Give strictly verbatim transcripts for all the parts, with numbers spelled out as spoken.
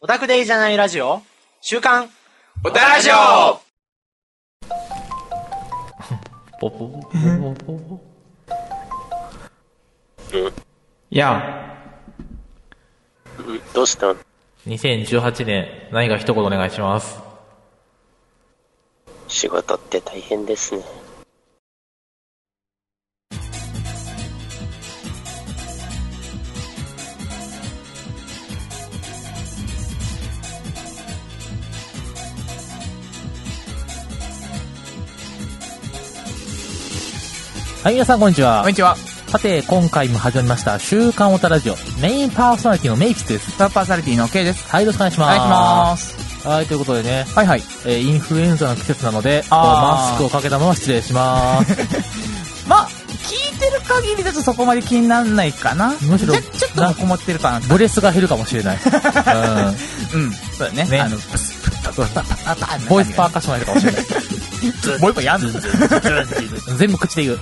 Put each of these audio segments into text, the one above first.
タクでいいじゃないラジオ週刊オタラジオポポポポポポいやどうしたん？ にせんじゅうはちねん何か一言お願いします。 仕事って大変ですね。 はい、皆さんこんにちは。 こんにちは。 さて、今回も始まりました週刊オタラジオ、メインパーソナリティのメイキスです。 サーパーソナリティの K です。 はい、よろしくお願いします。 お願いします。 はい、ということでね、 はいはい。 えー、インフルエンザの季節なので、 あーマスクをかけたまま失礼します。 まあ、聞いてる限りだとそこまで気にならないかな。 むしろちょ、ちょっとこもってるかな。 ブレスが減るかもしれない。 うん。うん。そうだね。 ねあの、プスプッパパパパパパボイスパーカッションが減るかもしれない。 もう一個やんの全部口で言う。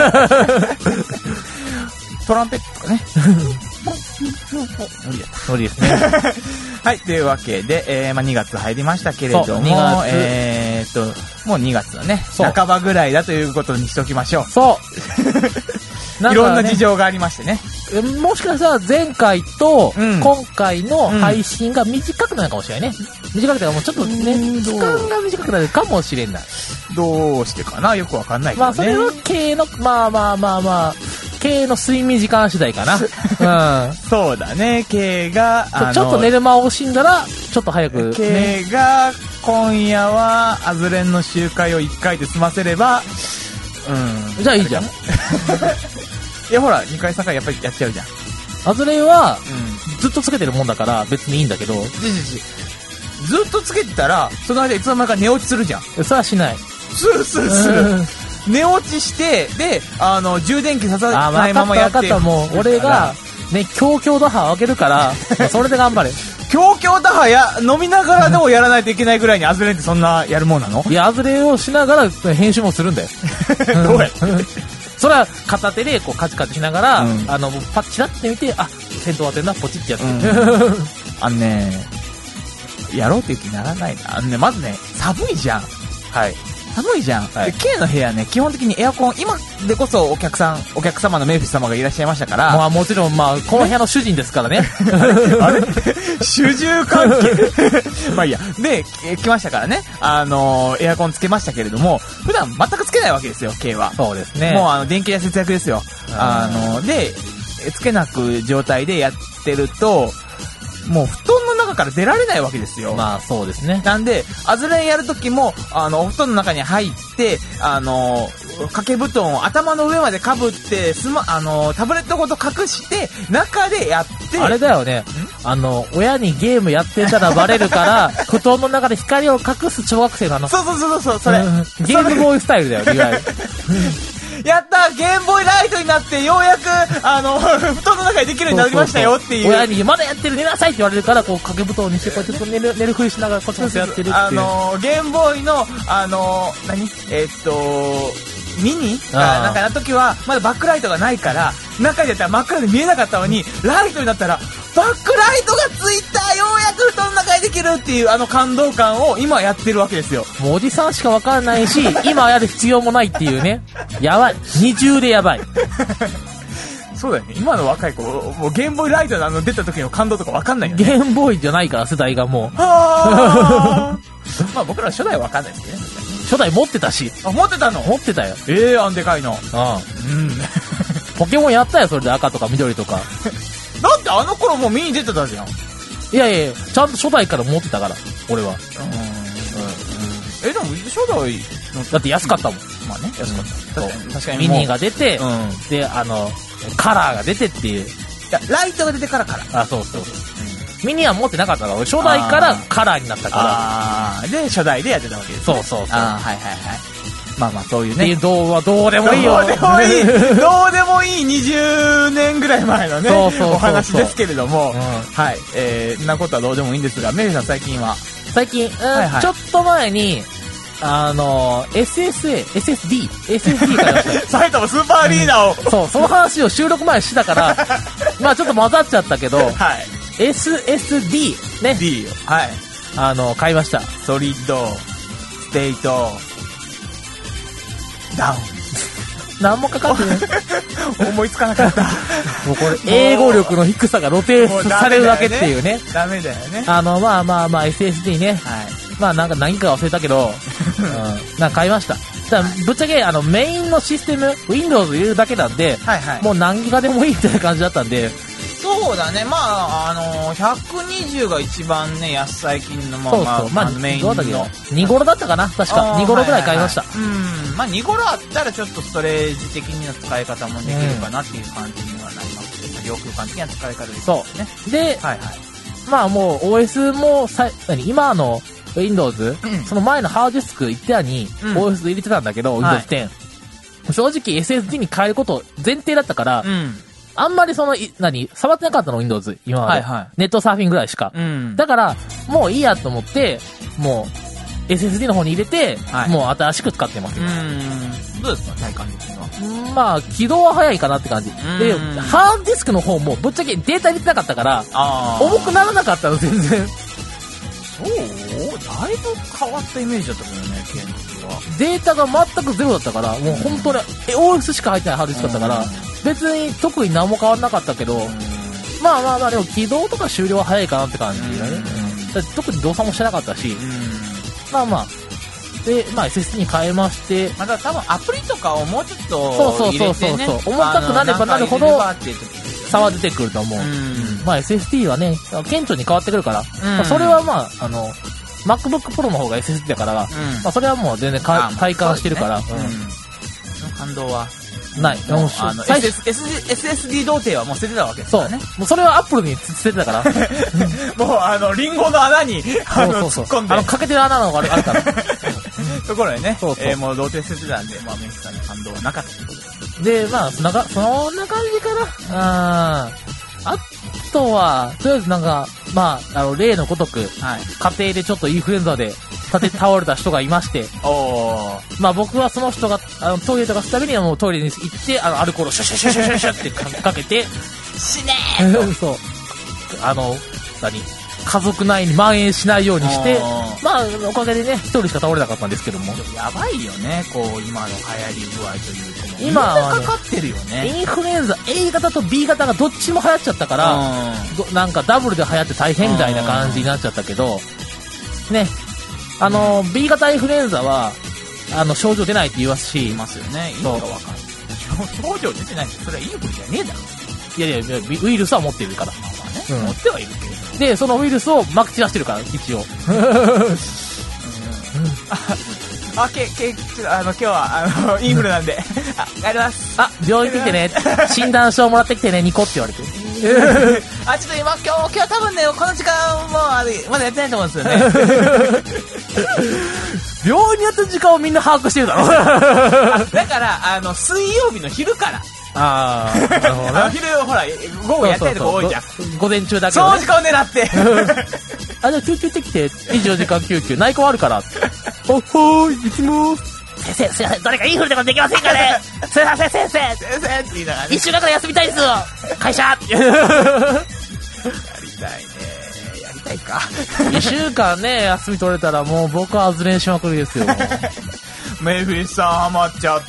トランペットとかね。無理だっ無理ですね。 た。はい、というわけで、えー、まあにがつ入りましたけれども、 そうにがつえーっと、もうにがつのね、 そう半ばぐらいだということにしておきましょう。 そう。 いろんな事情がありましてね。 もしかしたら前回とうん今回の配信が短くなるかもしれないね。短くてもうちょっとね、 うん期間が短くなるかもしれない。 どうしてかなよくわかんないけどね。 まあそれは経営の、まあまあまあまあ、経営の睡眠時間次第かな。うん。 そうだね、K が、あのちょっと寝る間を惜しんだら、ちょっと早く、ね。 K が、今夜は、アズレンの集会をいっかいで済ませれば、うん。 じゃあいいじゃん。 いや、ほら、にかいさんかいやっぱりやっちゃうじゃん。 アズレイは、 うん。 ずっとつけてるもんだから別にいいんだけど、 じじじずっとつけてたら、その間いつの間にか寝落ちするじゃん。 それはしない。 するするする。寝落ちして、で、あの、充電器ささあ、 ないまわかったまやってる。 わかった。もう、俺が、ね、強強打破を上げるから、まあそれで頑張れ。 強強打破や、飲みながらでもやらないといけないぐらいにアズレンってそんなやるもんなの？ いや、アズレイをしながら編集もするんだよ。 どうやってそれは片手でこうカチカチしながら、 うんあの、パッチラって見て、あ、戦闘当てんな、ポチってやって。 うんあのね、やろうっていう気にならないな。あのね、まずね、寒いじゃん。 はい。 寒いじゃん。 はいで、K の部屋ね、基本的にエアコン、今でこそお客さん、お客様のメイフィス様がいらっしゃいましたから、 まあもちろん、まあ、この部屋の主人ですからね。 あれ主従関係まあいいや。で、え来ましたからね、あのーエアコンつけましたけれども、普段全くつけないわけですよ、K は。 そうですね。 もうあの、電気代節約ですよ。 あーあの、で、えつけなく状態でやってると、もう布団の中から出られないわけですよ。 まあそうですね。 なんで、アズレンやるときも、あの、お布団の中に入って、あの、掛け布団を頭の上までかぶって、スマ、あの、タブレットごと隠して、中でやって、 あれだよね。あの、親にゲームやってたらバレるから、布団の中で光を隠す小学生なの。 そうそうそうそう、それ。 うんゲームボーイスタイルだよ、いわゆる。 やったゲームボーイライトになって、ようやく、あの、布団の中にできるようになりましたよっていう。 親に、まだやってる、寝なさいって言われるから、こう、掛け布団にして、こうやって寝る、寝るふりしながら、こっちこそやってるっていう。 あのー、ゲームボーイの、あのー、何えーっと、ミニあーが、なんかな時は、まだバックライトがないから、中でやったら真っ暗で見えなかったのに、ライトになったら、バックライトがついたようやく布団の中にできるっていう、あの感動感を今やってるわけですよ。 もうおじさんしかわからないし、今やる必要もないっていうね。やばい。二重でやばい。 そうだよね。今の若い子、もうゲームボーイライトのあの出た時の感動とかわかんないよゲね。 ームボーイじゃないから、世代がもう。 はーまあ僕ら初代はわかんないですけどね。 初代持ってたし。 あ、持ってたの持ってたよ。 ええー、あんでかいの。 うん。 うん。 ポケモンやったよ、それで赤とか緑とか。 だってあの頃もう見に出てたじゃん。 いやいやいや、ちゃんと初代から持ってたから、俺は。 え、でも初代の、 だって安かったもん。 まあね、安かった。確かに、確かにミもうニが出て、 うん。 で、あの、カラーが出てっていう。 いや、ライトが出てからから。 あ、そうそう。ミニは持ってなかったから、俺初代からカラーになったから。 あー、で、初代でやってたわけです、ね。 そうそうそう。 あー、はいはいはい。まあまあ、そういうね。 っていう動画はどうでもいいよ。 どうでもいい、どうでもいいにじゅうねんぐらい前のね、 そうそうそうそうお話ですけれども、 うんはい、えー、んなことはどうでもいいんですが、メリーさん最近は、 最近、うんはいはいちょっと前に、あの、エスエスエー、エスエスディー、エスエスディー からした埼玉スーパーアリーナを、 そう、その話を収録前にしてたから、まあちょっと混ざっちゃったけど、 はい。 エスエスディー、 ね。 D を。はい。 あの、買いました。 ソリッド、ステート、ダウン。 何もかかってない。 思いつかなかった。 もうこれ、英語力の低さが露呈されるだけっていうね。 ダメだよね。 あの、まあまあまあ、エスエスディー ね。 はい。 まあなんか何か忘れたけど、うん、なんか買いました。だからぶっちゃけ、あの、メインのシステム、Windows 入れるだけなんで、 はいはい。 もう何ギガでもいいみたいな感じだったんで、 そうだね。まあ、あのー、ひゃくにじゅうが一番ね、安最近の、まあ、 そうそう、まあ、 まあ、メインの。 どうだっけ、に頃だったかな確か。に頃ぐらい買いました。 はいはいはい、うん。まあ、に頃あったらちょっとストレージ的な使い方もできるかなっていう感じにはなりますけど、うん、両空間的な使い方ですね。 そう。で、はいはい。まあもう オーエス もさ、何今の Windows、うん、その前のハードディスク一手に オーエス 入れてたんだけど、うん、Windows テン、はい。正直 エスエスディー に変えること前提だったから、うん、あんまりその、何、触ってなかったの Windows、今まで。はいはい、ネットサーフィンぐらいしか。うん、だから、もういいやと思って、もう、エスエスディー の方に入れて、はい、もう新しく使ってます。うん。 どうですか、体感的には。 まあ、起動は早いかなって感じ。で、ハードディスクの方も、ぶっちゃけデータ入れてなかったから、重くならなかったの、全然。 そうだいぶ変わったイメージだったけどね、ケントは。 データが全くゼロだったから、もう本当に、オーエス しか入ってないハードディスクだったから、別に特に何も変わらなかったけど、まあまあまあ、でも起動とか終了は早いかなって感じだね。だ特に動作もしてなかったし、まあまあ、で、まあ エスエスディー に変えまして、 まあ、だから多分アプリとかをもうちょっと入れて、ね、そうそうそうそう、 重たくなればなるほど差は出てくると思う。うん、まあ エスエスディー はね、顕著に変わってくるから、うんまあ、それはまあ、あの、MacBook Pro の方が エスエスディー だから、うん、まあそれはもう全然か体感してるから、うん、その感動は。 ない。 もうあの エスエスディー 童貞はもう捨ててたわけですからね。 そう。もうそれはアップルに捨ててたから。 もうあの、リンゴの穴に、あの、突っ込んで。 あの、欠けてる穴のがあるから。 ところでね、 そうそうえー、もう童貞捨ててたんで、まあ、メンスさんに感動はなかったということで。で、まあ、そんなか、そんな感じかな。ああとは、とりあえずなんか、まあ、あの、例のごとく、はい、家庭でちょっとインフルエンザで、立て倒れた人がいまして、おまあ僕はその人が、あの、トイレとかするたびにはもうトイレに行って、あの、アルコールをシュシュシュシュシュシュってかけて、 死ねーそう。あの、何家族内に蔓延しないようにして、まあ、おかげでね、一人しか倒れなかったんですけども。 やばいよね、こう、今の流行り具合というか。 今は、 ね、かかってるよね。 インフルエンザ A 型と B 型がどっちも流行っちゃったから、なんかダブルで流行って大変みたいな感じになっちゃったけど、ね、あの、うん、B 型インフルエンザは、あの、症状出ないって言いますし。 言いますよね。意味がわかんない。症状出てないってそれはインフルじゃねえだろ。 いやいや、ウイルスは持っているから。まあね。うん、 持ってはいるけど。 で、そのウイルスをまき散らしてるから、一応。 あ、け、け、ちょっとあの、今日は、あの、インフルなんで。あ、帰ります。 あ、病院来てね。診断書もらってきてね、ニコって言われて。 あ、ちょっと今、今日、今日多分ね、この時間も、あれ、まだやってないと思うんですよね。 病院にやった時間をみんな把握してるだろ。 だから、あの、水曜日の昼から。 ああ、なるほどね。 昼、ほら、午後やってるとこ多いじゃん。 そうそうそう午前中だけど、ね。長時間を狙って。 あ、じゃあ救急できて、にじゅうよじかん救急、内科あるから。おほーい、行きまーす。先生、すいません、どれかインフルでもできませんかね。すいません、先生。 先生って言いながらね。 一週間から休みたいですよ。会社。 やりたいね。やりたいか。 一週間ね、休み取れたらもう僕は外れしまくりですよ。 メイフィスさんハマっちゃって。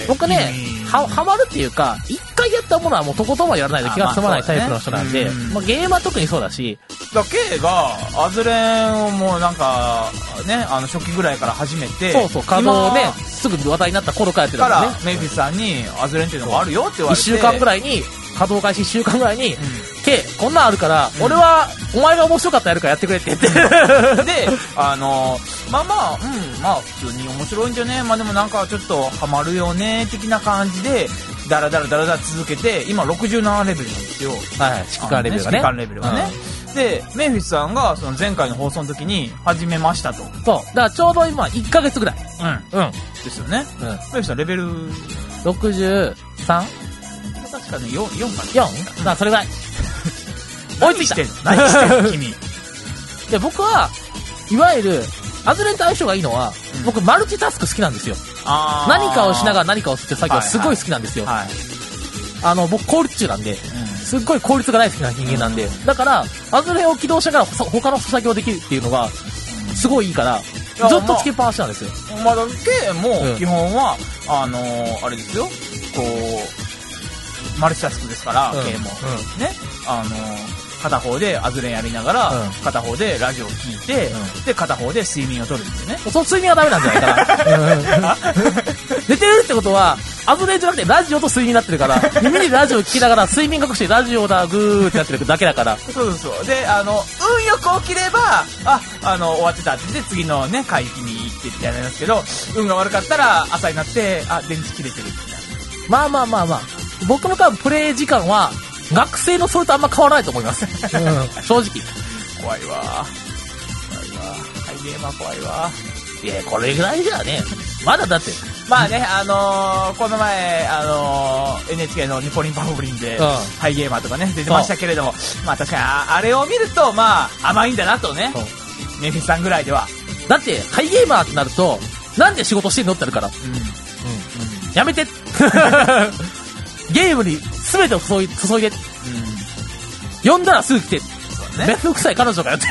僕ね、は、ハマるっていうか、一回やったものはもうとことんはやらないと気が済まないタイプの人なんで、まあね、まあ、ゲームは特にそうだし。 だ K が、アズレンをもうなんか、ね、あの初期ぐらいから始めて、 そうそう、稼働ね、すぐ話題になった頃からやってたからね。 メイフィスさんに、アズレンっていうのがあるよって言われて。 一週間ぐらいに、稼働開始一週間ぐらいに、うん、K、こんなんあるから、うん、俺は、お前が面白かったらやるからやってくれって言って。 で、あの、まあまあ、うん、まあ普通に面白いんじゃね、まあでもなんかちょっとハマるよね、的な感じで、ダラダラダラダラ続けて、今ろくじゅうななレベルなんですよ。 はい、指揮官レベルがね。 指揮官レベルがね。うん、で、メイフィスさんがその前回の放送の時に始めましたと。 そう。だからちょうど今いっかげつぐらい。 うん。うん。ですよね。うん。メイフィスさんレベルろくじゅうさん？ 確かね、よん、よんかな。 よん？ だからそれぐらい。追いついた。 何してんの君。 で、僕は、いわゆる、アズレンと相性がいいのは、うん、僕マルチタスク好きなんですよ。何かをしながら何かをするって作業すごい好きなんですよ。はいはいはい、あの、僕効率中なんで、うん、 すっごい効率が大好きな人間なんで、だから、アズレを起動しながら他の作業できるっていうのが、すごいいいから、ずっとつけっぱなしなんですよ。 まあ、K も基本は、うん、あのー、あれですよ、こう、マルチタスクですから、うん、K も、うん、ね、あのー、片方でアズレンやりながら、うん、片方でラジオを聞いて、うん、で、片方で睡眠をとるんですよね。 その睡眠はダメなんじゃないかな。寝てるってことは、アズレンじゃなくてラジオと睡眠になってるから、耳でラジオ聞きながら睡眠隠してラジオだ、グーってなってるだけだから。 そうそうそう。で、あの、運よく起きれば、あ、あの、終わってたって言って次のね、会議に行ってってやりますけど、運が悪かったら朝になって、あ、電池切れてるみたいな。 まあまあまあまあ。僕の多分プレイ時間は、学生のそれとあんま変わらないと思います。うん、正直。 怖いわ。怖いわ。ハイゲーマー怖いわ。 いや、これぐらいじゃね。まだだって。 まあね、あのー、この前、あのー、エヌエイチケー のニポリンパフリンで、うん、ハイゲーマーとかね、出てましたけれども、まあ確かにあ、あれを見ると、まあ、甘いんだなとね。メフィスさんぐらいでは。 だって、ハイゲーマーってなると、なんで仕事してんのってなるから。うん。うん。うん、やめてゲームに全てを注い注いで、うん、呼んだらすぐ来て、ね、めんどくさい彼女がやって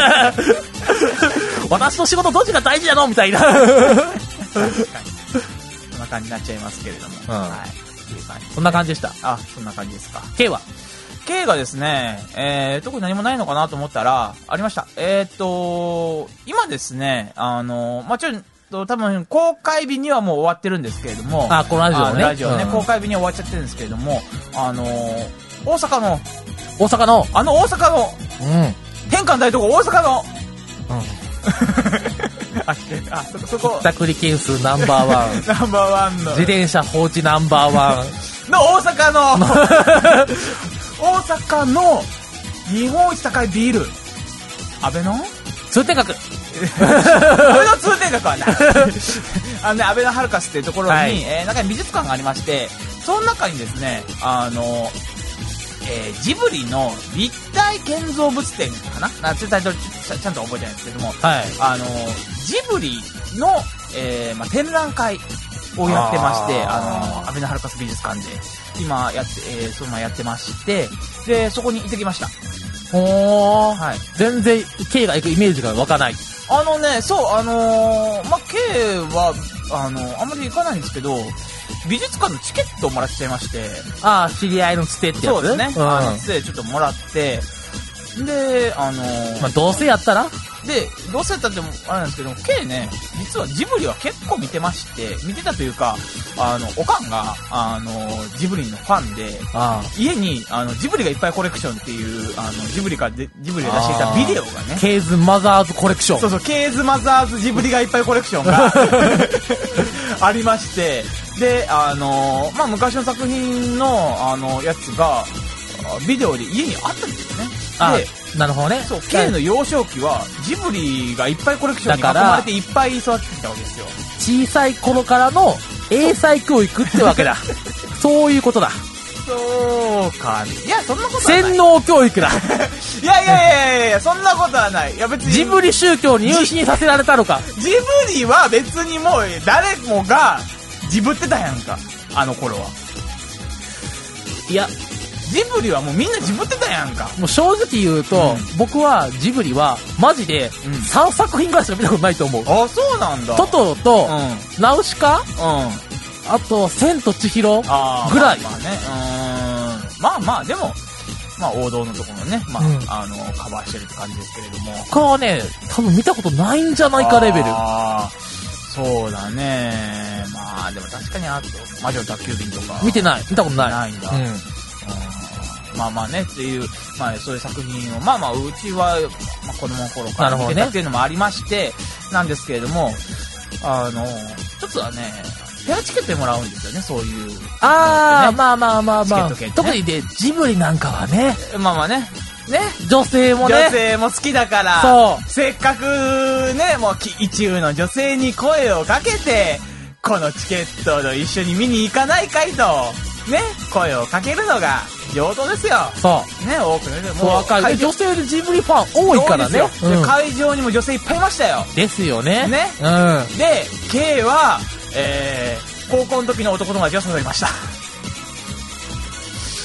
私の仕事どっちが大事なのみたいな確かにそんな感じになっちゃいますけれども、うん、はい、いう感じ、 そんな感じでした。 あ、そんな感じですか。 K は K がですね、えー、特に何もないのかなと思ったらありました。えーっと今ですね、あのまあちょっと多分公開日にはもう終わってるんですけれども、 あ、このラジオね、 ラジオね、うん、公開日には終わっちゃってるんですけれども、あのー、大阪の大阪のあの大阪の、うん、天下大東大阪の、うん、あ、あ、そこそこひったくり件数ナンバーワンナンバーワンの自転車放置ナンバーワンの大阪の大阪の日本一高いビール、安倍の通天閣安倍の通天閣はないあのね、安倍のハルカスっていうところに、はい、えー、中に美術館がありまして、その中にですね、あの、えー、ジブリの立体建造物展かな、な、ちょっとタイトルちゃ、ちゃんと覚えてないんですけども、はい、あの、ジブリの、えーまあ、展覧会をやってまして、あ, あの、安倍のハルカス美術館で、今やって、えー、そのままやってまして、で、そこに行ってきました。 おー、はい、全然 K が行くイメージが湧かない。 あのね、そう、あのー、まあ、K は、あの、あんまり行かないんですけど、美術館のチケットをもらっちゃいまして。 ああ、知り合いのつてってやつ。 そうですね。うん、あのつてちょっともらって、で、あのー、 まあ、どうせやったらで、どうせやったっても、あれなんですけど、K ね、実はジブリは結構見てまして、見てたというか、あの、おかんが、あの、ジブリのファンで、あ家に、あの、ジブリがいっぱいコレクションっていう、あの、ジブリからで、ジブリで出していたビデオがね。 ケーズマザーズコレクション。 そうそう、ケーズマザーズジブリがいっぱいコレクションがありまして、で、あの、まあ、昔の作品の、あの、やつが、ビデオで家にあったんですよね。で、 なるほどね。 そう、K の幼少期はジブリがいっぱいコレクションに囲まれていっぱい育ってきたわけですよ。 小さい頃からの英才教育ってわけだ。そういうことだ。 そうか。いや、そんなことはない。 洗脳教育だ。 いやいやいやいや、そんなことはない。いや別に。 ジブリ宗教に入信させられたのか。 ジブリは別にもう誰もがジブってたやんか。あの頃は。いや、ジブリはもうみんなジブってたやんか。 もう正直言うと、うん、僕はジブリはマジでさんさく品ぐらいしか見たことないと思う。 あ、そうなんだ。 トトロと、うん、ナウシカ、うん、あと千と千尋ぐらい。 まあ、まあね、うーん、まあまあでも、まあ王道のところね、まあ、うん、あのカバーしてるって感じですけれども。 他はね、多分見たことないんじゃないかレベル。 ああ、そうだね。まあでも確かにあと魔女の宅急便とか見てない、見たことない。 ないんだ。うん、まあまあねっていう、まあそういう作品を、まあまあうちは、まあ、子供の頃から見てたっていうのもありまして、なんですけれども、あの、一つはね、ペアチケットでもらうんですよね、そういう、ね。 ああ、まあまあまあまあ。 ね、 特にで、ジブリなんかはね。 まあまあね。ね。 女性もね。 女性も好きだから。そう。せっかくね、もう一流の女性に声をかけて、このチケットと一緒に見に行かないかいと、ね、声をかけるのが上等ですよ。 そう。 ね、多くね。 もう若い。女性でジブリファン多いからね。 うん、会場にも女性いっぱいいましたよ。 ですよね。 ね。うん。で、K は、えー、高校の時の男友達を誘いました。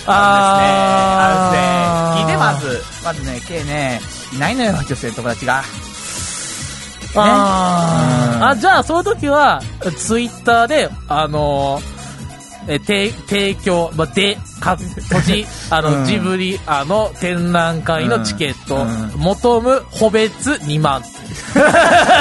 あるですね。聞いてます。まずね、K ね、いないのよ、女性友達が。ね、 あー、あ、じゃあ、そういう時は、ツイッターで、あのー、え、提、提供、ま、で、か、土地、あの、うん、ジブリ、あの、展覧会のチケット、うん、求む、個別にまん。 え、ちょっと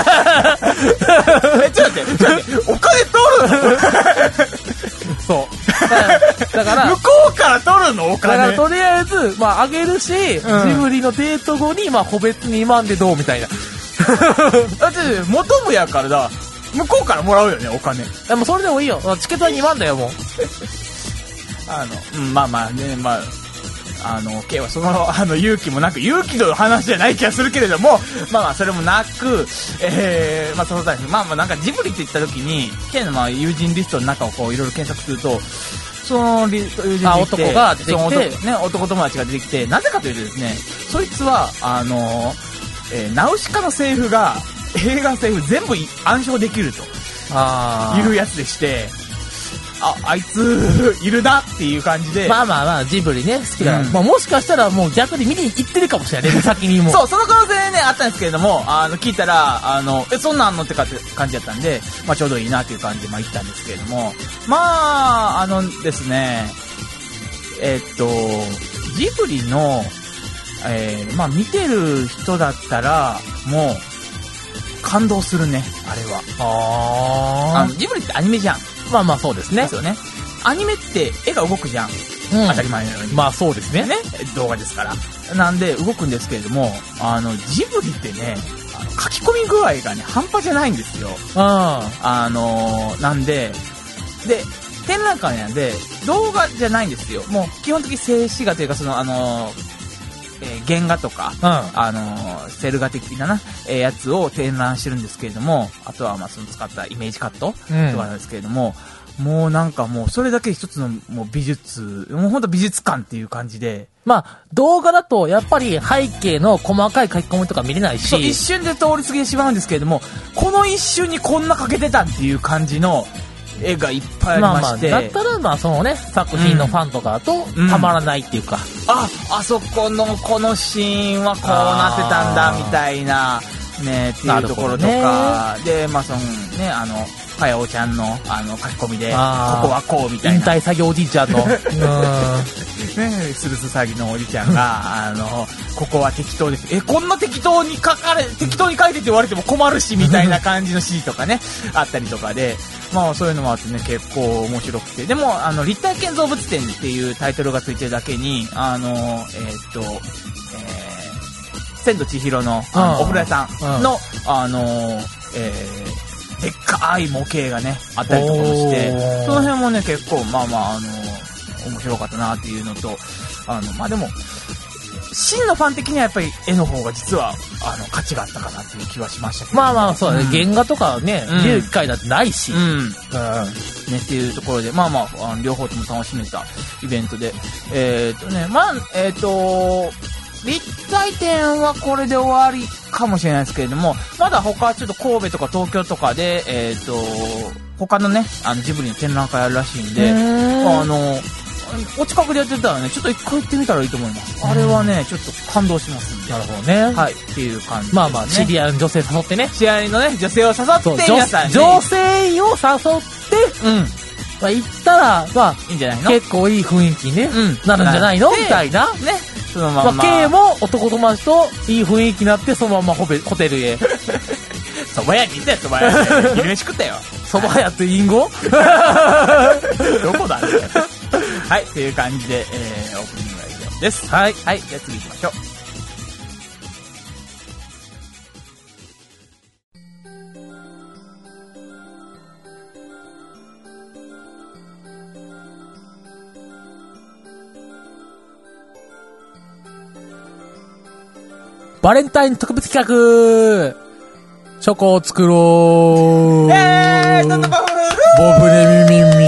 待って、ちょっと待って、お金取るのそう。だから、 向こうから取るのお金。 だからとりあえず、まあ、あげるし、うん、ジブリのデート後に、まあ、個別にまんでどうみたいな。 だって、求むやからだ。向こうからもらうよね、お金。 でもそれでもいいよ。チケットはにまんだよ、もう。 あの、うん、まあまあね、まあ、あの、K はその、あの、勇気もなく、勇気の話じゃない気がするけれども、まあまあ、それもなく、えー、まあ、その際、まあまあ、なんかジブリって言った時に、K のまあ、友人リストの中をこう、いろいろ検索すると、その友人リスト、 あ、男が出てきて、 男、ね、男友達が出てきて、なぜかというとですね、そいつは、あの、えー、ナウシカのセリフが、映画のセリフ全部暗唱できると。 あいうやつでして、あ、あいつ、いるなっていう感じで。 まあまあまあ、ジブリね、好きだから。うん、まあもしかしたらもう逆に見に行ってるかもしれないね、先にも。 そう、その可能性ね、あったんですけれども、あの、聞いたら、あの、え、そんなんあんのってかって感じだったんで、まあちょうどいいなっていう感じで、まあ行ったんですけれども、まあ、あのですね、えー、っと、ジブリの、えー、まあ見てる人だったら、もう、感動するね、あれは。 ああの、ジブリってアニメじゃん。 まあまあそうですね。 ですよね。アニメって絵が動くじゃん。うん、当たり前のように。 まあそうですね。 ね。動画ですから。なんで動くんですけれども、あの、ジブリってね、あの書き込み具合がね、半端じゃないんですよ。 うん。 あの、なんで、で、展覧会なんで、動画じゃないんですよ。もう基本的に静止画というか、その、あの、えー、原画とか、 うん、 あのー、セル画的なな、えー、やつを展覧してるんですけれども、あとはまあその使ったイメージカットとかなんですけれども、うん、もうなんかもうそれだけ一つのもう美術、もうほんと美術館っていう感じで。 まあ動画だとやっぱり背景の細かい書き込みとか見れないし、 そう一瞬で通り過ぎてしまうんですけれども、この一瞬にこんな描けてたっていう感じの絵がいっぱいありまして、 まあまあ、だったらまあそのね作品のファンとかだとたまらないっていうか、 うんうん、ああそこのこのシーンはこうなってたんだみたいなねっていうところとか、ね、でまあそのねあのかやおちゃんのあの書き込みでここはこうみたいな引退作業おじいちゃんのうんねスルス詐欺のおじちゃんがあのここは適当ですえこんな適当に書かれ適当に書いてって言われても困るしみたいな感じの指示とかねあったりとかでまあそういうのもあってね結構面白くてでもあの立体建造物展っていうタイトルがついてるだけにあのえー、っと、えー、千と千尋のあのお風呂屋さんの、うん、あのえーでっかい模型がねあったりとかもしてその辺もね結構まあまああの面白かったなっていうのとあのまあでも真のファン的にはやっぱり絵の方が実はあの価値があったかなっていう気はしましたけどまあまあそうだね、うん、原画とかね、うん、見る機会だってないし、 うんうん、ねっていうところでまあまあ、あの両方とも楽しめたイベントでえー、っとねまあえー、っと立体展はこれで終わりかもしれないですけれどもまだ他ちょっと神戸とか東京とかでえっと他のねあのジブリの展覧会あるらしいんであのお近くでやってたらねちょっと一回行ってみたらいいと思いますあれはねちょっと感動しますんでなるほどねはいっていう感じ、ね、 まあまあ知り合いの女性誘ってね知り合いのね女性を誘って皆さんね女性を誘ってうんまあ行ったらまあいいんじゃないの結構いい雰囲気ね、うん、なるんじゃないのみたいなねそのまんま、 まあ、K も男友達といい雰囲気になってそのままホテルへ蕎麦屋に行ったよ蕎麦屋で昼飯食ったよ蕎麦屋って隠語どこだねはいという感じで、えー、オープニングは以上ですはいはいじゃあ次行きましょうバレンタイン特別企画チョコを作ろうえー、なんだバフボブネミミミ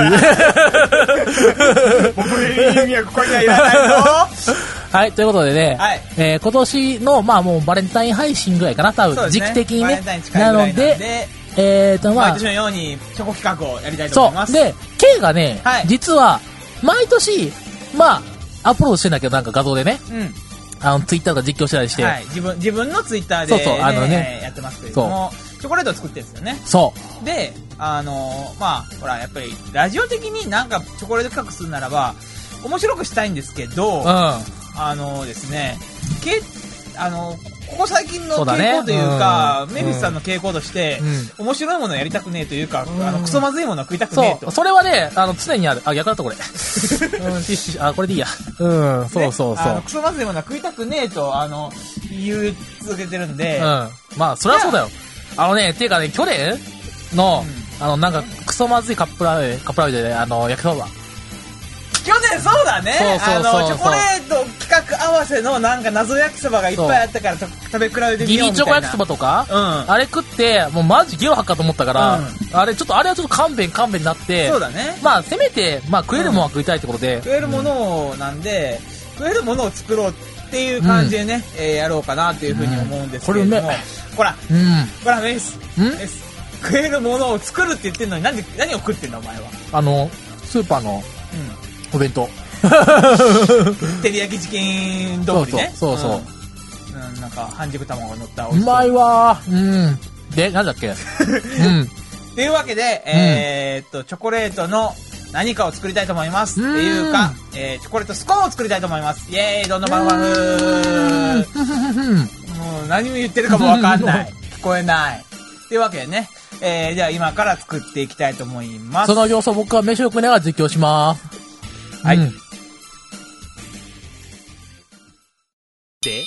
ボブネミミミはここにはいらないぞはい、ということでね、 はいえー、今年の、まあもうバレンタイン配信ぐらいかな、多分、ね、時期的にね。なので、えーと、まあ。 毎年のようにチョコ企画をやりたいと思います。 そう。で、K がね、 はい、 実は、毎年、 まあ、アップロードしてんだけど、なんか画像でね、 うん。 あの、ツイッターとか実況したりして。 はい。自分、自分のツイッターで、ね、 そうそうあのねやってますけれども、チョコレートを作ってるんですよね。 そで、あのー、まあ、ほら、やっぱり、ラジオ的になんかチョコレート企画するならば、面白くしたいんですけど、 う。うん。 あのーですね、け、あのー、ここ最近のそうだね傾向というか、 うんメフィスさんの傾向として、 う面白いものをやりたくねえというか、 うんあの、クソまずいものは食いたくねえと。 そう。それはね、あの、常にある。あ、逆だったこれ。うん、ししあ、これでいいや。うん、そうそうそねあの、 う。 クソまずいものは食いたくねえと、あの、言い続けてるんで、 うん。まあ、それはそうだよ。あのね、っていうかね、去年の、あの、なんか、クソまずいカップラーメン、カップラーメンでね、あの、焼きそば。 去年そうだねそうそうそうそうあの、チョコレート企画合わせのなんか謎焼きそばがいっぱいあったからと食べ比べてみギようみたいな。 リチョコ焼きそばとか、 うん。 あれ食って、もうマジゲロ吐くかと思ったから、 うんあれちょっと、あれはちょっと勘弁勘弁になって、 そうだね。 まあ、せめて、まあ、食えるものは食いたいってことで、 食えるものなんで、食えるものを作ろうっていう感じでね、えーやろうかなっていうふうに思うんですけれども、 うんこれうめほら、 うん。 ほら、メイス。 んメイス。食えるものを作るって言ってんのに、なんで、何を食ってんだお前は。 あの、スーパーのうお弁当。 ん。照り焼きチキン丼ね。 そうそうそううん。うん、なんか、半熟卵が乗った美う味しそうまいわー。うん。で、なんだっけうん。 というわけで、えーっと、チョコレートの何かを作りたいと思います。っていうか、えー、チョコレートスコーンを作りたいと思います。イェーイ、どんどんバフバフもう何を言ってるかもわかんない。聞こえない。というわけでね、えー、じゃあ今から作っていきたいと思います。 その様子を僕は飯を食いながら実況します。 はい。 うんで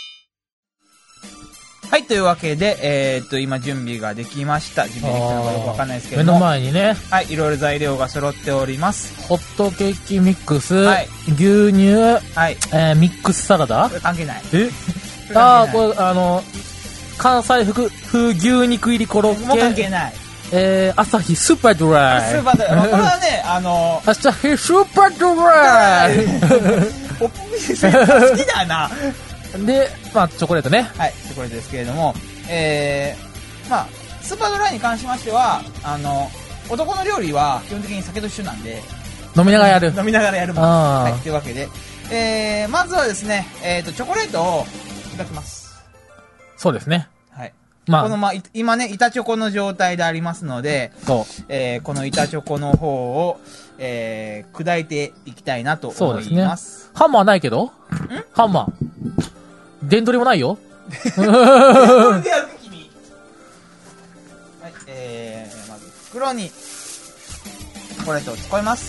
はい、というわけで、えー、っと、今準備ができました。準備できたのかよくわかんないですけども。 目の前にね、 はい、いろいろ材料が揃っております。 ホットケーキミックス、 はい牛乳、 はい。 えー、ミックスサラダこれ関係ない。 えあー、これ、あの、関西風風牛肉入りコロッもう関ケ、 係ない。 えー、朝日スーパードライ。 スーパーで、あのこれはね、あの、 朝日スーパードライ。 ポップミュージック好きだな。 で、まあ、チョコレートね。 はい、チョコレートですけれども、えー、まあ、スーパードライに関しましては、あの、男の料理は基本的に酒と一緒なんで、 飲みながらやる。 飲みながらやるもん。 あーはい、というわけで、えー、まずはですね、えっ、と、チョコレートをいただきます。 そうですね。 はい。 まあこのま、い今ね、板チョコの状態でありますので、 そう。 えー、この板チョコの方を、えー、砕いていきたいなと思いそうですねます。。 ハンマーないけどハンマー。電取りもないよ。 これでやるか君。はい、えー、まず袋にチョコレートを使います。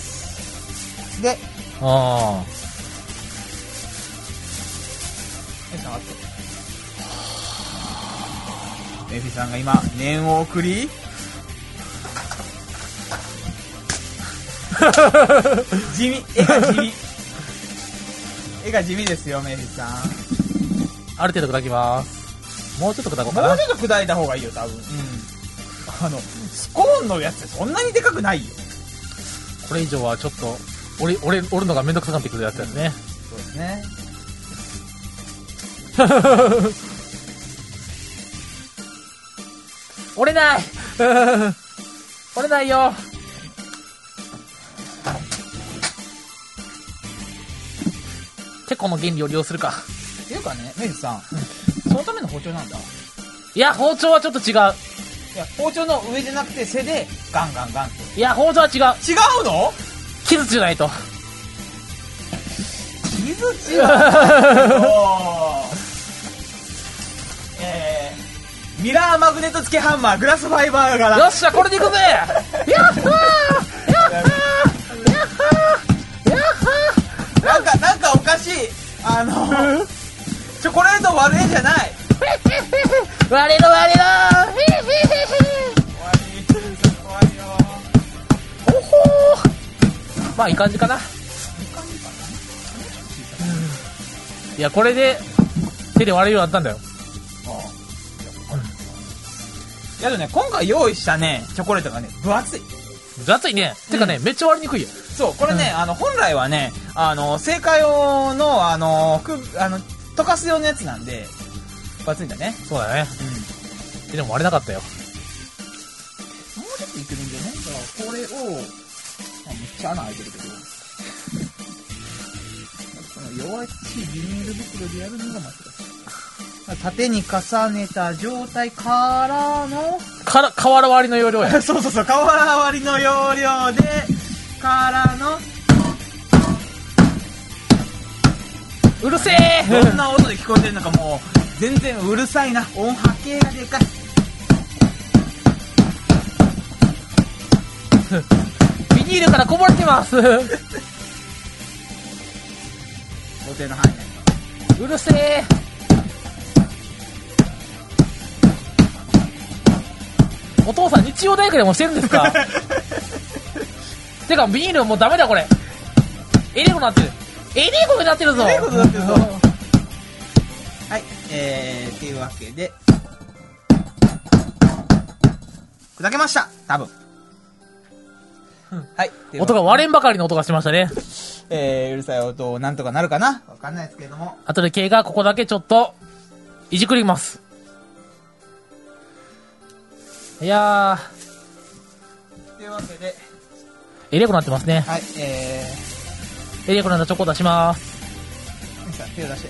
で、 あえさん、メフィさんが今、念を送り、地味、絵が地味。絵が地味ですよ、メフィさん。 あ。ある程度砕きます。もうちょっと砕こうかな。 もうちょっと砕いた方がいいよ、多分。うん。あの、スコーンのやつそんなにでかくないよ。 これ以上はちょっと、折り、折れ、折るのがめんどくさくなってくるやつですね。 そうですね。 折れない折れないよ。てこの原理を利用するか。 っていうかね、メイズさん、そのための包丁なんだ。 いや、包丁はちょっと違う。 いや、包丁の上じゃなくて背でガンガンガンって。 いや、包丁は違う。 違うの？ 傷じゃないと。 傷つはないけどえー、ミラーマグネット付けハンマーグラスファイバー柄。 よっしゃ、これでいくぜやっほーやっほーやっほーやっほなんか、なんかおかしい。あの、チョコレート割れんじゃない。 ー割れろ割れろ終わり。終わりよ。 ほほーまあいい感じかな。いや、これで手で割れるようになったんだよ。 いやでもね、今回用意したね、チョコレートがね、分厚い。 分厚いね。てかね、めっちゃ割りにくいよ。 そう、これね、あの、本来はね、あの、製菓用の、あの、く、あの、溶かす用のやつなんで、分厚いんだね。 そうだね。 うん。 でも割れなかったよ。 もうちょっといけるんじゃないだから、これを、あめっちゃ穴開いてるけど。 弱いしビニール袋でやるのがまずい。縦に重ねた状態からのから瓦割りの要領やそうそうそう、瓦割りの要領でからのうるせえどんな音で聞こえてるのかもう全然うるさいな。音波形がでかい。 ビニールからこぼれてますう固定の範囲内。 るせえお父さん日曜大学でもしてるんですかてかビニールもうダメだこれ。エレゴになってる。エレゴになってるぞ。 エレゴになってるぞはい、えー、っていうわけで砕けました多分。はい、 音が割れんばかりの音がしましたね。 えー、うるさい音なんとかなるかなわかんないですけれども、 後で K がここだけちょっといじくります。いやーというわけでーエレゴになってますね。 はい、えエレゴになったチョコ出します。 ーミスさん手を出して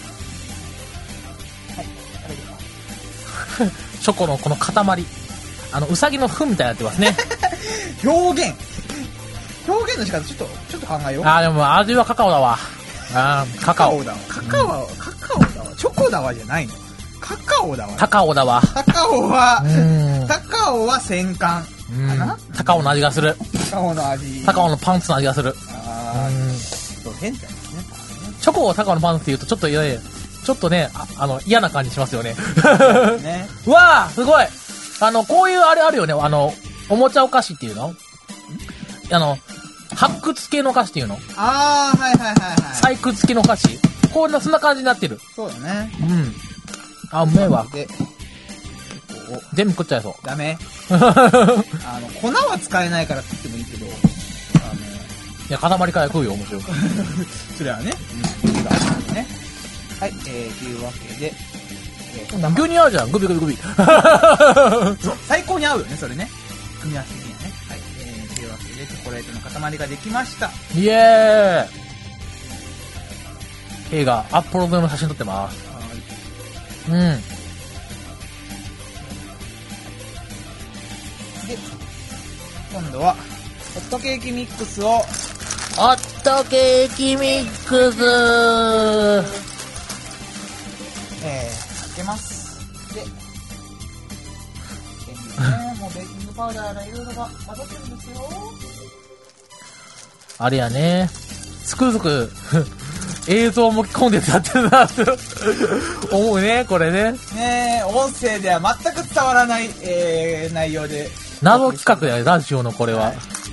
はい食べてください。 チョコのこの塊、あのウサギの糞みたいになってますね表現表現の仕方ちょっとちょっと考えよう。 あーでも味はカカオだわ。あーカカオだわ。カカオ、カカオだわ。チョコだわじゃないの。カカオだわ。 カカオだわ。 カカオはう、んカカオは戦艦かな。 カカオの味がする。 カカオの味。 カカオのパンツの味がする。 あうんー、そう変態ですね。 チョコをカカオのパンツって言うとちょっと嫌で、ちょっとね、あ、あの嫌な感じしますよね。 ね。 うわーすごい。あのこういうあれあるよね。あのおもちゃお菓子っていうの？あの発掘系のお菓子っていうの？ あー、はいはいはいはい。 採掘系のお菓子。こんなそんな感じになってる。 そうだね。 うん。あ、うめえわ。 で、 全部食っちゃいそう。 ダメ。あの粉は使えないから食ってもいいけど、あのいや塊から食うよ面白い。 それはね。うん。ね。はい、えー、というわけで。 牛乳合うじゃん。グビグビグビ。 そう、最高に合うよね、それね。組み合わせ的にはね。はい、えー、というわけで、チョコレートの塊ができました。 イエーイ。映画、アップロード用の写真撮ってます。うん。 で、今度は、ホットケーキミックスを、 ホットケーキミックスえー、かけます。で、ね、もうベーキングパウダーがいろいろが混ざってるんですよ。 あれやね。つくづく、映像も込んでやってるなって思うね、これね。 ねえ、音声では全く伝わらない、えー、内容で。 謎企画だよ、ラジオのこれは。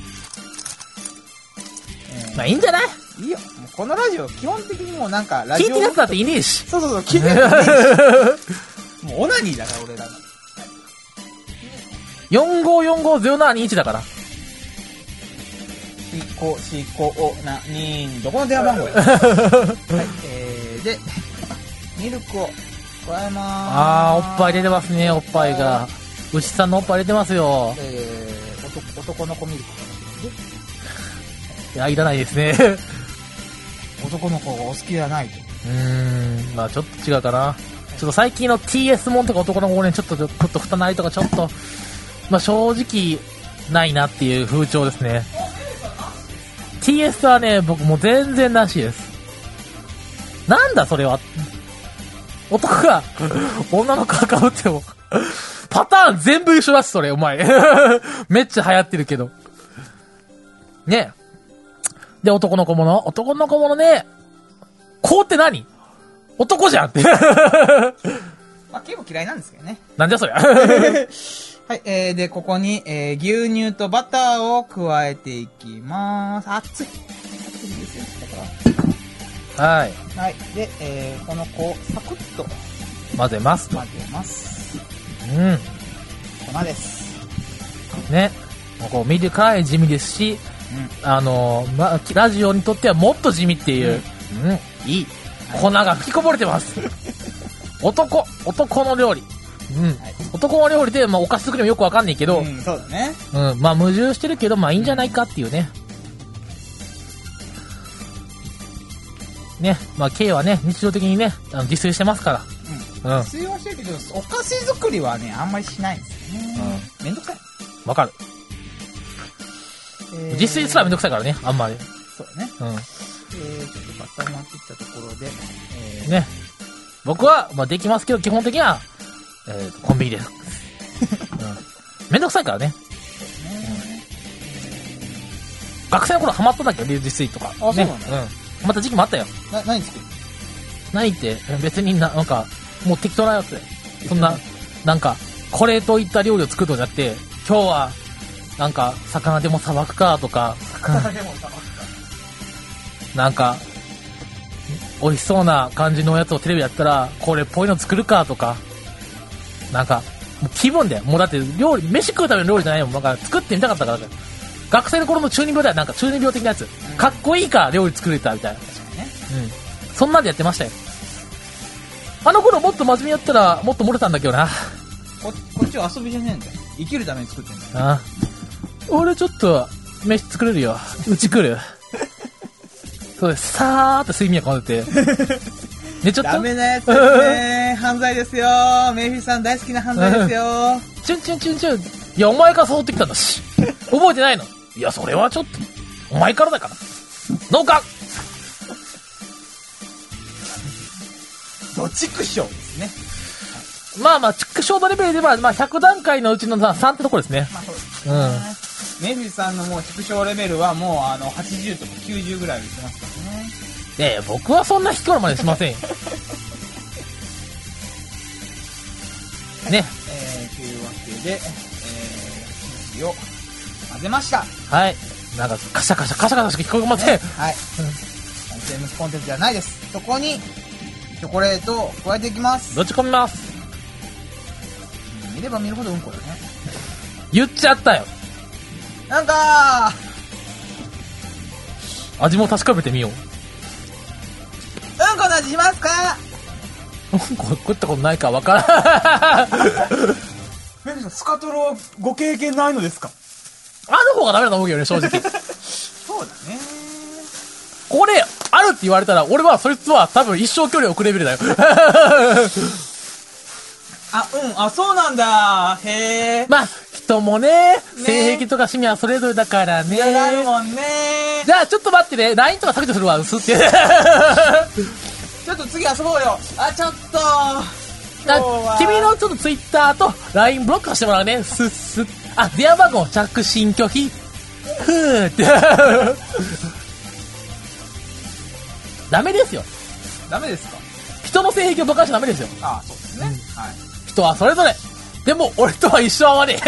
えー、 まあいいんじゃない？ いいよ。もうこのラジオ、基本的にもうなんか、ラジオ。 聞いてるやつだっていねえし。 そうそうそう、聞いてるやついねえし。もうオナニーだから、俺らが。 よんごーよんごーゼロななにいちだから。 しこ、しこ、お、な、に、どこの電話番号やはい、えー、で、ミルクを加えまーす。 あー、おっぱい出てますね、おっぱいが。牛さんのおっぱい出てますよ。 えー、男、男の子ミルク。 いや、いらないですね。 男の子がお好きじゃないと。 うーん、まあちょっと違うかな。ちょっと最近の ティーエス もんとか男の子ね、ちょっと、ちょっと蓋ないとかちょっと、まあ正直、ないなっていう風潮ですね。ティーエス はね、僕もう全然なしです。なんだそれは。男が、女の子が被っても、パターン全部一緒だし、それ、お前。めっちゃ流行ってるけど。ね。で、男の子もの男の子ものね、こうって何男じゃんって。 まあ結構嫌いなんですけどね。 なんじゃそりゃ。 はい、えー、で、ここに、えー、牛乳とバターを加えていきまーす。熱い。熱いですよ、だかはい。 ら。はい。で、えー、この子をサクッと混ぜますと。 混ぜます。 うん。 粉です。 ね。もうこう見るからに地味ですし、 うん。 あのー、ま、ラジオにとってはもっと地味っていう。うん。うん、いい。粉が吹きこぼれてます。男、男の料理。うん。はい、男の料理で、まあ、お菓子作りもよくわかんないけど、 うん、そうだね。 うん。まあ、矛盾してるけど、まあ、いいんじゃないかっていうね。 ね、まあ K はね、日常的にね、あの自炊してますから。 うん。 うん。 自炊はしてるけど、お菓子作りはね、あんまりしないんですよね。うん。めんどくさい。 わかる。 えー、 自炊すらめんどくさいからね、あんまり。 そうだね。 うん。 えー、ちょっと固まってきたところで、 えー、ね。僕は、まあできますけど、基本的には、えー、コンビニです。うん。めんどくさいからね。学生の頃ハマったんだけど、自炊とか。 あ、そうなんだ。 ね、うん。ハマった時期もあったよ。 な、何作る？ 何って、別にな、なんか、もう適当なやつ。そんな、なんか、これといった料理を作るとじゃなくて、今日は、なんか、魚でもさばくかとか、 魚でもさばくか。 なんか、美味しそうな感じのやつをテレビやったら、これっぽいの作るかとか、なんか、もう気分で、もうだって料理、飯食うための料理じゃないもん。なんか作ってみたかったから。学生の頃の中二病だよ。なんか中二病的なやつ。うん、かっこいいから料理作れたみたいな。確かにね。うん。そんなんでやってましたよ。あの頃もっと真面目やったら、もっと漏れたんだけどな。 こ、こっちは遊びじゃねえんだよ。生きるために作ってんだよ。 ああ。俺ちょっと、飯作れるよ。うち来る。そうです。さーって睡眠薬混ぜて。寝ちゃった？ ダメなやつですね。犯罪ですよ。メイフィさん大好きな犯罪ですよ。 チュンチュンチュンチュン。いや、お前から誘ってきたんだし。覚えてないの？いや、それはちょっと、お前からだから。どうかどちくしょうですね。まあまあ、チクショードレベルでは、まあひゃく段階のうちのさんってところですね。まあそうですね。うん。 メイフィさんのもうチクショーレベルはもうあのはちじゅうとかきゅうじゅうぐらい言ってますからね。 ええ、僕はそんな低いのまでしませんよ。ね。 えー、というわけで、えー、生地を混ぜました。 はい。なんか、カシャカシャカシャカシャしか聞こえません。 ね、はい。セームスコンテンツじゃないです。そこに、チョコレートを加えていきます。 ぶち込みます。 見れば見るほどうんこだね。 言っちゃったよ。 なんかー味も確かめてみよう。 うんこの味しますか？ うんこ食ったことないかわからん。 メイフィさん、スカトロご経験ないのですか？ ある方がダメだと思うけどね、正直。 そうだね。 これ、あるって言われたら、俺はそいつは多分一生距離を置くレベルだよ。 あ、うん、あ、そうなんだ。へえ。 まあ、人もね、性癖とか趣味はそれぞれだからね。 あるもんね。 じゃあ、ちょっと待ってね。ライン とか削除するわ、薄って。 ちょっと次遊ぼうよ。あ、ちょっと。 君のちょっとツイッターと ライン ブロックさせてもらうね。すっすっ。あ、電話番号着信拒否。ふーって。ダメですよ。 ダメですか？ 人の性癖を馬鹿にしちゃダメですよ。 ああ、そうですね。うん、はい。 人はそれぞれ。でも、俺とは一生合わねえ。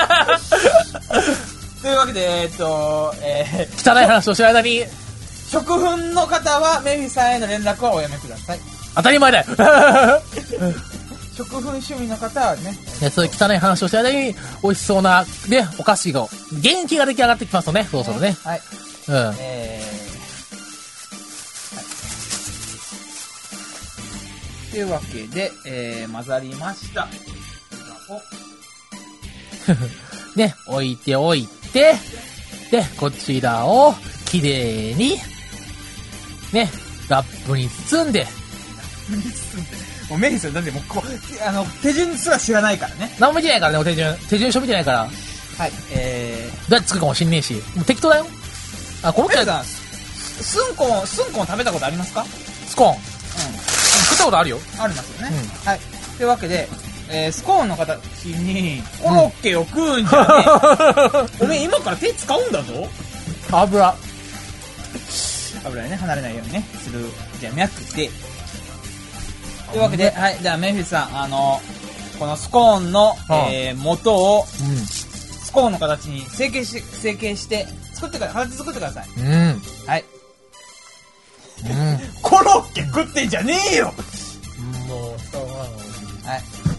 というわけで、えー、っと、えー、汚い話をしてる間に、 食粉の方はメイフィさんへの連絡はおやめください。 当たり前だよ。 食粉趣味の方はね、 ね、そういう汚い話をしてる間に、美味しそうな、ね、お菓子が、元気が出来上がってきますとね、そろそろね。 はい。 うん。 えー、というわけで、えー、混ざりました。 ね、置いておいて、で、こちらを、きれいに、ね、ラップに包んで、 もうメイさん、なんでもうこう、あの、手順すら知らないからね。 何も見てないからね、手順。手順書見てないから。 はい、えー。 どうやって作るかもしんねえし。もう適当だよ。あ、このメイさん、スンコン、スンコン食べたことありますか？ スコーン。うん。食ったことあるよ。 ありますよね。 うん、 はい。というわけで、えー、スコーンの形にコロッケを食うんじゃねえ、うん、おめえ今から手使うんだぞ。 油油ね、離れないようにねするじゃなくて、というわけで、はい、じゃあメイフィスさん、あのこのスコーンの、えー、元を、うん、スコーンの形に成形し成形して作ってから形作ってください。 うん。 はい。 うん。 コロッケ食ってんじゃねえよ。 もうそうなの。 はい。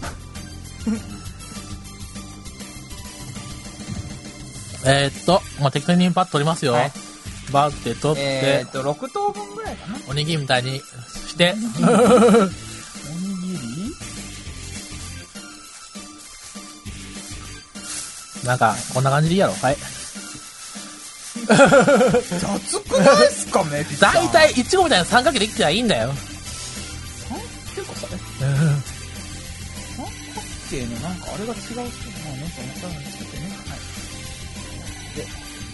えーっと、まあ、適当にパッと取りますよ。はい、バッて取って。 えーっと、ろく等分ぐらいかな。 おにぎりみたいにして。おにぎりおにぎりなんか、こんな感じでいいやろ。はい。 雑くないっすかねピッツァ。 大体いちごみたいな三角形できてはいいんだよ。 ていうかさ、えうん三角形のなんかあれが違うっていうのはね、わからないんですけどね。はい。で、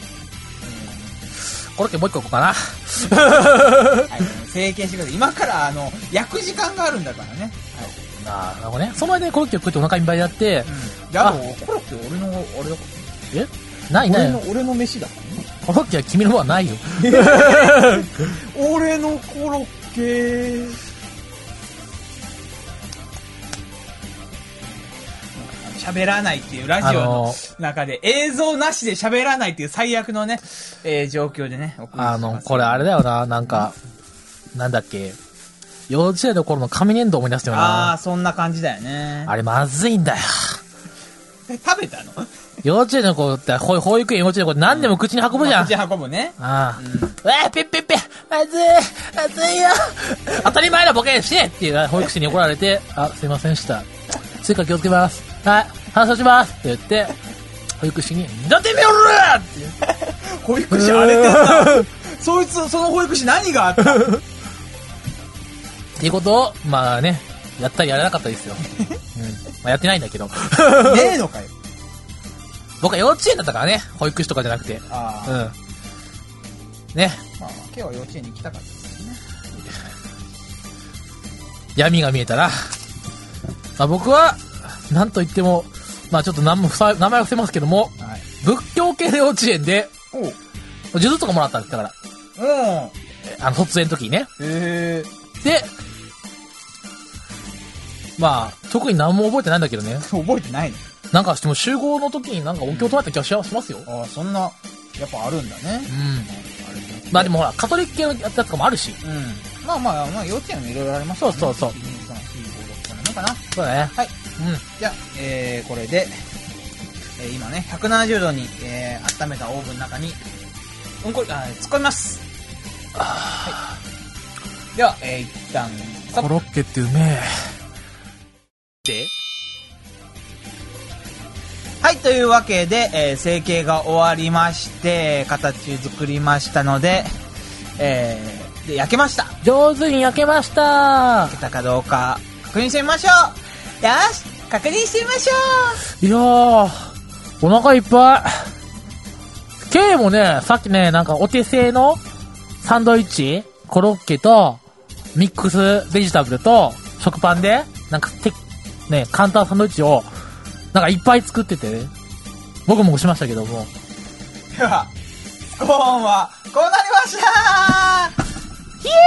コロッケもう一個いこうかな。 はい、成形してください。今からあの焼く時間があるんだからね。 ああ、なるほどね。その間にコロッケを食ってお腹いっぱいになって、 はい。うん。で、あとコロッケ俺のあれだかえないら。 ない俺の俺の飯だからね。 コロッケは君の方はないよ。 俺のコロッケ。喋らないっていうラジオの中で映像なしで喋らないっていう最悪のね、えー、状況でね。 あの、これあれだよな、なんか、なんだっけ、幼稚園の頃の紙粘土思い出したよな。 ああ、そんな感じだよね。 あれまずいんだよ。 食べたの？ 幼稚園の子って保保育園幼稚園の子って何でも口に運ぶじゃん。 口運ぶね。 ああ。 うん。 うわー、ピッピッピッ、まずい、まずいよ。当たり前だボケしねっていう保育士に怒られて、あ、すいませんでした。追加気をつけます。はい、搬送しますって言って、保育士に、だってみよるって保育士荒れてんな。そいつ、その保育士何があったっていうことを、まあね、やったりやらなかったですよ。うん。まあやってないんだけど。 ねえのかよ。 僕は幼稚園だったからね、保育士とかじゃなくて。 ああ。 うん。ね。 まあ、今日は幼稚園に行きたかったですね。 闇が見えたら、まあ僕は、なんと言っても、まあちょっと名前名前を伏せますけども、 はい。 仏教系の幼稚園で、 おう。 数珠とかもらったんですだから、 うん。 あの、卒園の時にね。 へえ。 で、まあ、特に何も覚えてないんだけどね。 覚えてないの？ なんかしても集合の時になんかお経を唱えた気がしますよ。 ああ、そんな、やっぱあるんだね。 うん。 あれね。 まあでもほら、カトリック系のやつとかもあるし。 うん。まあまあ、まあ、幼稚園もいろいろありますそうそうそういち、に、さん、よん、ご、ろく、なのかな。 そうだね。 はい。 うん。 じゃあ、えー、これで、えー、今ね、ひゃくななじゅうどに、えー、温めたオーブンの中に、うんこ、あー、突っ込みます。はい。では、えー、一旦、 コロッケってうめえ。ではい、というわけで、えー、成形が終わりまして、形作りましたので、えー、で、焼けました。 上手に焼けました焼けたかどうか、確認してみましょう。よし、確認してみましょいやー、お腹いっぱい。K もね、さっきね、なんかお手製のサンドイッチ、コロッケと、ミックスベジタブルと、食パンで、なんかて、ね、簡単サンドイッチを、なんかいっぱい作ってて、ね、僕も押しましたけども。 う。では、スコーンは、こうなりましたーイエ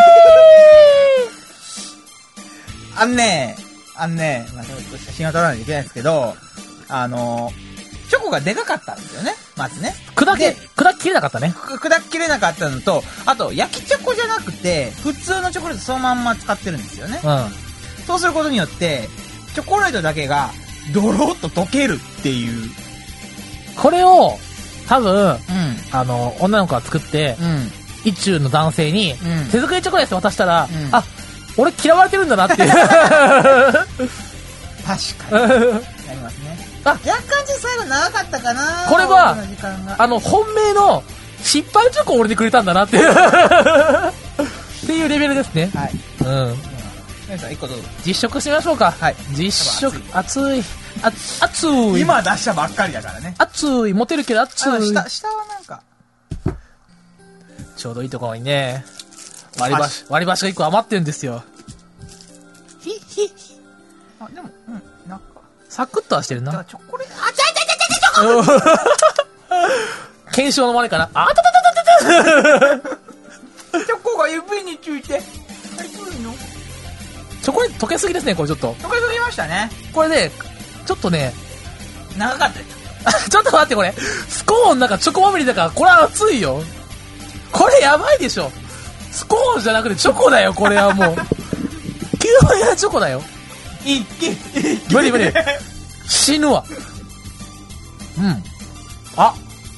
ーイあんねあんねまあ、ちょっと写真を撮らないといけないですけど、あのー、チョコがでかかったんですよね、まずね。 砕け、 で砕ききれなかったね。 く砕ききれなかったのと、あと、焼きチョコじゃなくて、普通のチョコレートそのまんま使ってるんですよね。 うん。 そうすることによって、チョコレートだけが、ドロッと溶けるっていう。 これを、多分、 うん。 あの、女の子が作って、 うん。 一中の男性に、 うん手作りチョコレート渡したら、 うんあ、俺嫌われてるんだなっていう。 確かに。なりますね。 あ、 若干ちょっと最後長かったかなこれはオーブンの時間があの、本命の失敗チョコを俺にくれたんだなっていう。っていうレベルですね。 はい。 うん。 皆さん、一個どうぞ。 実食してみましょうか。 はい。 実食、熱い。あ、熱い。 今出したばっかりだからね。 熱い。モテるけど熱い。 あの下、下はなんか。 ちょうどいいところにね、割り箸、割り箸が一個余ってるんですよ。ひひひ。 あ、でも、うん、なんか。 サクッとはしてるだからな。 チョコレート、あ、ちゃいちゃいちゃいちゃいチョコ検証の真似かな。あたたたたたたチョコが指について、はい、来るのチョコレート溶けすぎですね、これちょっと。 溶けすぎましたね。 これね、ちょっとね、 長かったです。 ちょっと待ってこれ。スコーンなんかチョコまみれだから、これは熱いよ。これやばいでしょ。スコーンじゃなくてチョコだよ、これはもう。きゅうばいなチョコだよ。 一気、一気。 無理無理。死ぬわ。うん。あ。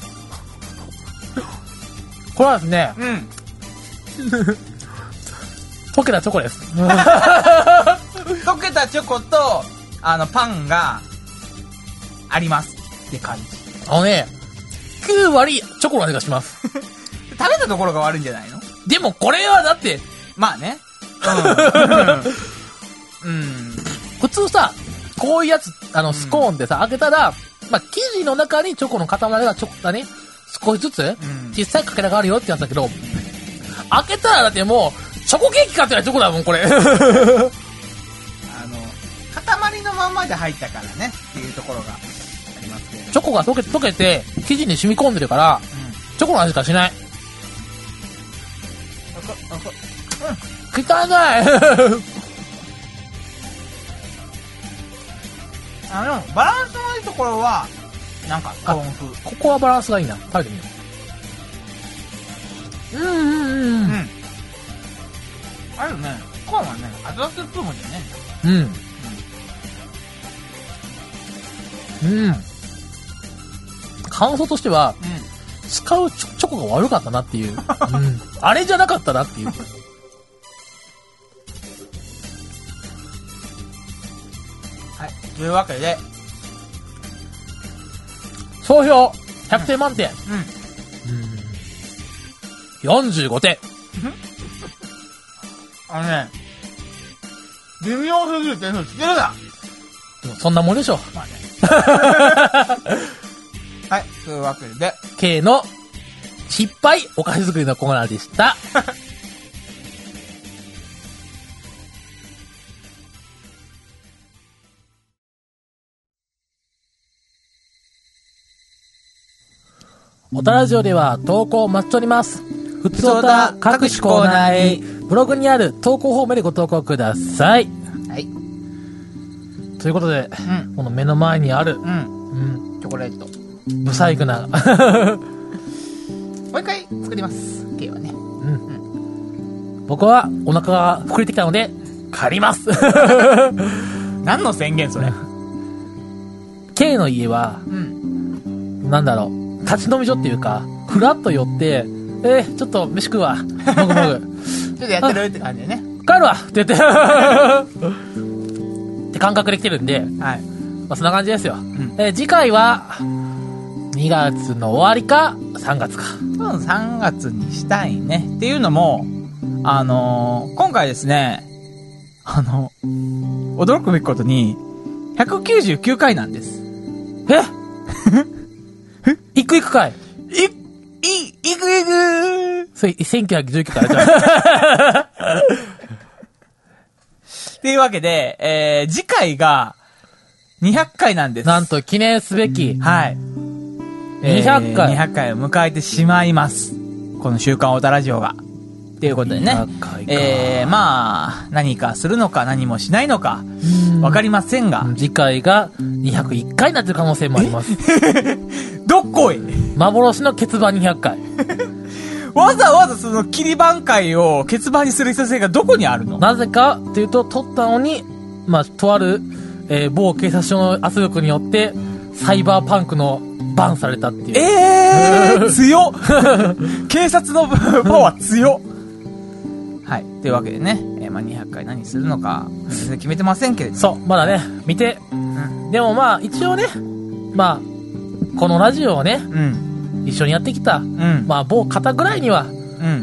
これはですね、 うん。 溶けたチョコです。 溶けたチョコと、あの、パンが、あります。って感じ。 あのね、きゅう割、 チョコの味がします。 食べたところが悪いんじゃないの？ でもこれはだって、 まあね。うん。うん。 普通さ、こういうやつ、あの、スコーンでさ、開けたら、まあ、生地の中にチョコの塊がちょっとね、少しずつ、小さいかけらがあるよってやつだけど、開けたらだってもう、チョコケーキ買ってないチョコだもん、これ。あの、 塊のまんまで入ったからね、っていうところがありますけど。 チョコが溶け、溶けて、生地に染み込んでるから、うん、チョコの味しかしない。汚いあの、バランスのいいところは、なんか、コーン風。 ここはバランスがいいな。食べてみよう。うんうんうん。うん。 あるね。コーンはね、熱々スプーンでね。 うん。うん。感想としては、うん、使うチョ、チョコが悪かったなっていう。うん。あれじゃなかったなっていう。 はい。というわけで、 総評ひゃくてん満点。うん。うん。よんじゅうごてん。 あのね、微妙すぎる点数つけるな。 そんなもんでしょう。まあね。 はい。というわけで、 K の失敗お菓子作りのコーナーでした。おたラジオでは投稿を待ちしております。ふつおた各種コーナーへブログにある投稿フォームでご投稿ください。 はい。 ということで、うん、この目の前にある、うんうん、チョコレート。 ブサイクな。 もう一回作ります。K はね。うん。うん、 僕はお腹が膨れてきたので、借ります。 何の宣言それ。 K の家は、うん、なんだろう。立ち飲み所っていうか、ふらっと寄って、えー、ちょっと飯食うわ。もぐもぐ。 ちょっとやってるって感じでね。 帰るわって言って。って感覚で来てるんで、はい。まあそんな感じですよ。うん、えー、次回は、にがつの終わりか、さんがつか。 多分さんがつにしたいね。っていうのも、あのー、今回ですね、あの、驚くべきことに、ひゃくきゅうじゅうきゅうかいなんです。 えいくいくかいい、い、いくいくそれ、せんきゅうひゃくじゅうきゅうかいじゃん。 っていうわけで、えー、次回が、にひゃっかいなんです。 なんと、記念すべき。 はい。にひゃっかい。えー、にひゃっかいを迎えてしまいます。この週刊オタラジオが。っていうことでね。にひゃっかいか。えー、まあ、何かするのか何もしないのか、わかりませんが。 次回がにひゃくいっかいになってる可能性もあります。 どっこい幻の欠番にひゃっかい。 わざわざその切り番会を欠番にする必要性がどこにあるの？ なぜかっていうと、取ったのに、まあ、とある、えー、某警察署の圧力によって、サイバーパンクのバンされたっていう。 えー、強っ警察のパワー強っはい。というわけでね、えー、まあ、にひゃっかい何するのか、全然決めてませんけれども。 そう、まだね、見て。うん、でもまあ、一応ね、まあ、このラジオをね、うん、一緒にやってきた、うん、まあ、某方ぐらいには、うん、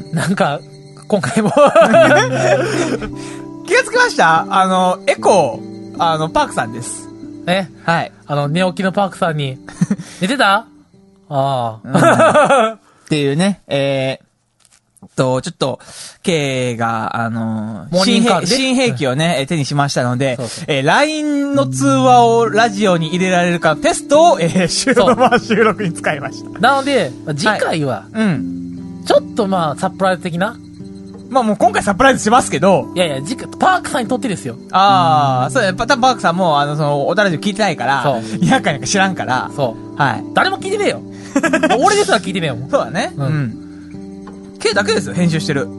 なんか、今回も。 気がつきました？あの、エコー、あの、パークさんです。 ね。 はい。 あの、寝起きのパークさんに、寝てた？ああ、 うん。っていうね、えー、と、ちょっと、K が、あのー、新兵、新兵器をね、うん、手にしましたので、そうそう、えー、ライン の通話をラジオに入れられるかテストを、えー、収録、まあ、収録に使いました。 なので、次回は、はい、うん。ちょっとまあ、サプライズ的な？ まあもう今回サプライズしますけど。 いやいや、次回、パークさんにとってですよ。 ああ、そうや、多分パークさんも、あの、その、おたらじを聞いてないから、そう。にひゃっかいなんか知らんから。 そう。はい。誰も聞いてねえよ。俺ですら聞いてねえよ。 そうだね。うん。うん、K だけですよ、編集してる。うん。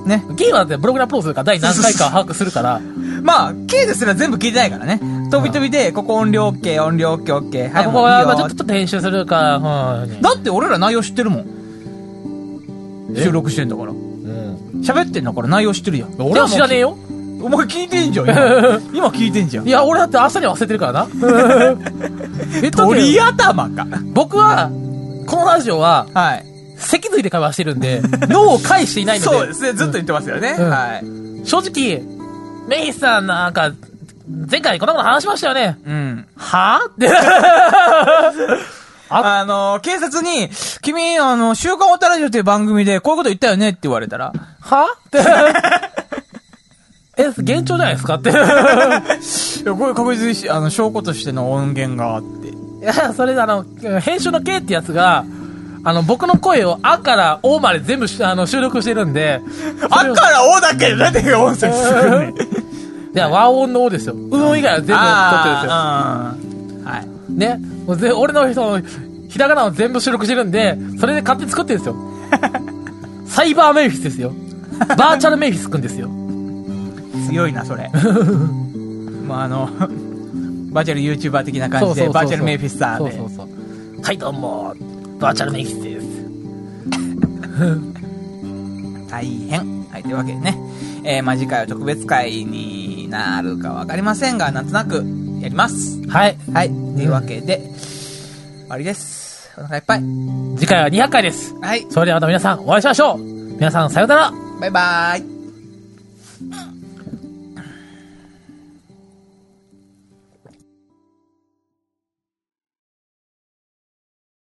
ね。 K はだってブログにアップロードするから、第何回か把握するから。 まあ、K ですら全部聞いてないからね。飛び飛びで、ここ音量 OK、音量 OK、OK。 はい、ここは、まあちょっと編集するから、 はい。だって俺ら内容知ってるもん。収録してんだから。うん。喋ってんだから内容知ってるやん。 俺は知らねえよ。 お前聞いてんじゃん、今。今聞いてんじゃん。 いや、俺だって朝に忘れてるからな。 え、鳥頭か。 僕は、 このラジオは、 はい。 脊髄で会話してるんで、脳を介していないので。 そうですね、ずっと言ってますよね。 うん、 はい。 正直、メイヒさんなんか、前回こんなこと話しましたよね。 うん。 はぁって。 あ, あのー、警察に、君、あの、週刊オタラジオっていう番組でこういうこと言ったよねって言われたら、 はって。え、幻聴じゃないですかって。いや、これ確実に、あの、証拠としての音源があって。 いや、それであの、編集の K ってやつが、あの、僕の声をあからおまで全部あの収録してるんで。 あからおだけでなんで音声するねん。 いや、和音のおですよ。うどん以外は全部撮ってるんですよ。はい。ね。もうぜ俺の人の、ひらがなを全部収録してるんで、それで勝手に作ってるんですよ。サイバーメイフィスですよ。バーチャルメイフィスくんですよ。 強いな、それ。まあ、あの、バーチャル YouTuber 的な感じで、バーチャルメイフィスさんで。 そうそうそう。はい、どうも、バーチャルメイフィスです。 大変。はい、というわけでね。えー、まあ、次回は特別会になるかわかりませんが、なんとなくやります。 はい。 はい。というわけで、終わりです。お腹いっぱい。 次回はにひゃっかいです。 はい。 それではまた皆さんお会いしましょう。皆さんさようなら。 バイバーイ。